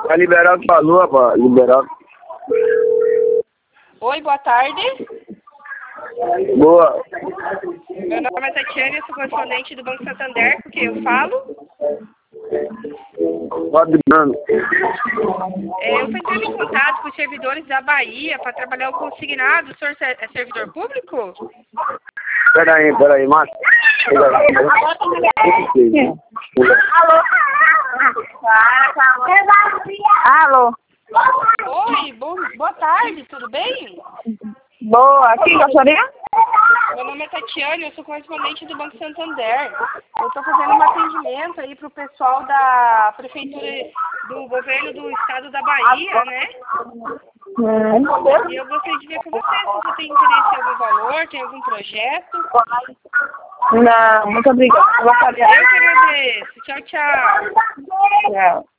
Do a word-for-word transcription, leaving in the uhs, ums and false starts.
É liberal que falou, rapaz. Liberal. Oi, boa tarde. Boa. Meu nome é Tatiana, eu sou correspondente do Banco Santander, com quem eu falo. Pode dando. É, eu estou entrando em contato com os servidores da Bahia para trabalhar o consignado. O senhor é servidor público? Peraí, peraí, Márcio. Alô? Oi, bom, boa tarde, tudo bem? Boa, quem gostaria? Meu nome é Tatiana, eu sou correspondente do Banco Santander. Eu estou fazendo um atendimento aí para o pessoal da Prefeitura do Governo do Estado da Bahia, né? Hum. E eu gostaria de ver com você se você tem interesse em algum valor, tem algum projeto. Não, muito obrigada. Eu que agradeço. Tchau, tchau. Tchau.